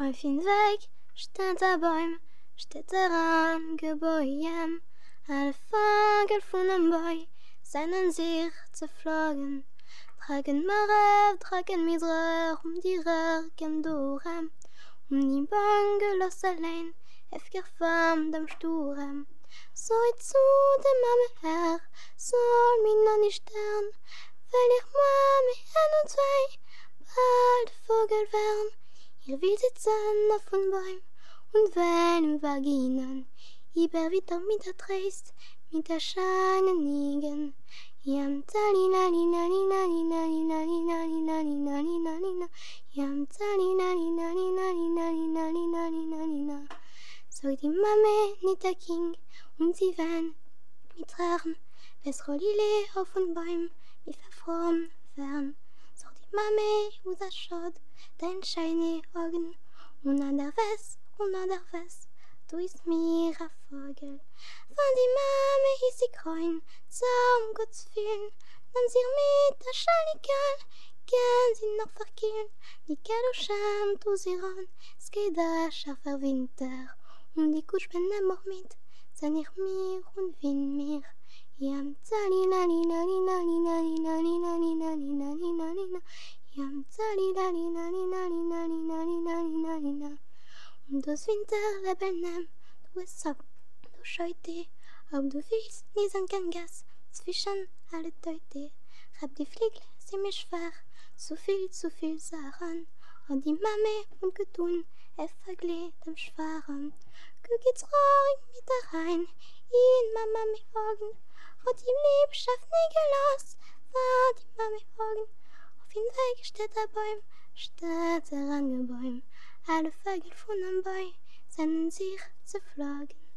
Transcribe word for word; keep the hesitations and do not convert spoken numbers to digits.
Auf den Weg steht der Baum, steht daran Gebäude. Alle Vögel von dem Baum seinen sich zerflogen. Tragen Mare, tragen Midrach um die Röhren durch. Um die Bungalows allein, efter von dem Sturm. So ich zu der Mama her, soll mich noch nicht sterben, weil ich Mama ein und zwei bald Vogel werden. Ihr will sitzen auf den Bäumen und wählen Vaginen, über wieder mit der Trist, mit der scheinen Nigen. Yam talina lina lina lina lina lina lina lina lina lina. Yam talina lina lina lina lina lina lina lina. So die Mame nicht der King und sie werden mit Tränen, wes Rolile auf den Bäumen mit verfroren werden. So die Mame und das Schott, dein scheine Augen und an der West und an der West. Du ist mir ein Vogel. Von die Mame ist sie grün, zum Gott zu fühlen. Dann sie mit der Schalikel, gern sie noch verkühlen. Die Kedoscham, du sie ran, es geht da scharfer Winter. Und die Kutschbände mach mit, sein ich mir und win mir. Yam talina lina lina lina lina lina lina lina lina lina. Yam talina lina lina lina lina lina lina lina. Und das Winter leben nem, du es sag, du scheute, ob du willst, nie sein kein Gas, zwischen alle Teute. Hab die Fliegel, sie mir schwer, zu viel, zu viel Sachen, und die Mame und getun, es verglied dem Schweren. Guck jetzt traurig mit da rein, in Mama mit Augen, hat die Liebschaft nie gelost, war die Mama Augen. Auf den Weg steht der Baum, steht der Rangebäum. Alle Vögel von dem Baum seien sich zerflogen.